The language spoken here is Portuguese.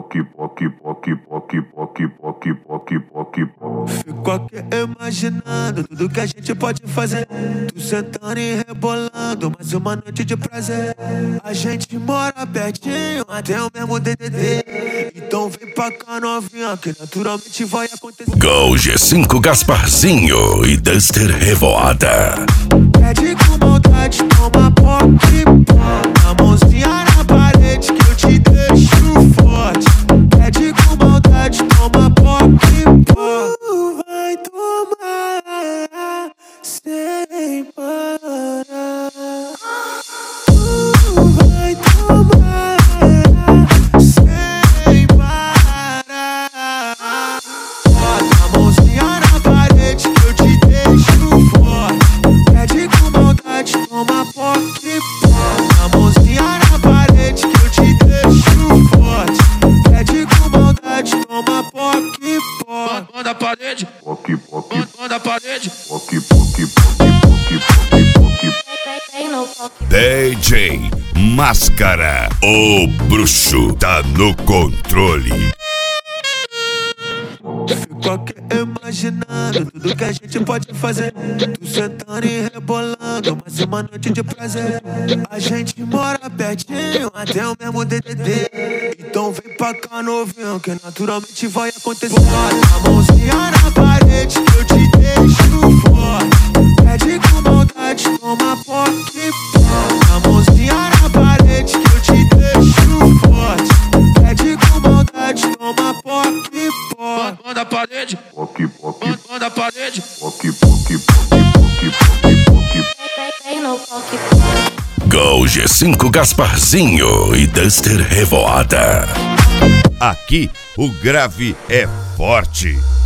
Fico aqui imaginando tudo que a gente pode fazer. Tu sentando e rebolando, mais uma noite de prazer. A gente mora pertinho, até o mesmo DDD. Então vem pra cá novinha, que naturalmente vai acontecer. Go G5 Gasparzinho e Duster Revoada. Pede com vontade, toma poque, pó. A mãozinha na parede que eu te deixo forte. Pede com vontade, toma poque, pó. Tu vai tomar sem parar. Tu vai tomar sem parar. Bota a mãozinha na parede que eu te deixo forte. Pede com vontade, toma poque, pó. A mãozinha na parede que eu te deixo forte. Pede com vontade, toma poque, pó. Manda a parede, manda a parede. DJ Máscara, o bruxo tá no controle. Fico aqui imaginando tudo que a gente pode fazer. Tu sentando e rebolando, mais uma noite de prazer. A gente mora pertinho, até o mesmo DDD. Então vem pra cá novinho, que naturalmente vai acontecer. Bota a mãozinha na parede que eu te deixo forte. Pede com vontade, toma poque, pó. A mãozinha na parede que eu te deixo forte. Pede com vontade, toma poque, pó. Manda a parede, manda a parede. Go G5 Gasparzinho e Duster Revoada. Aqui o grave é forte.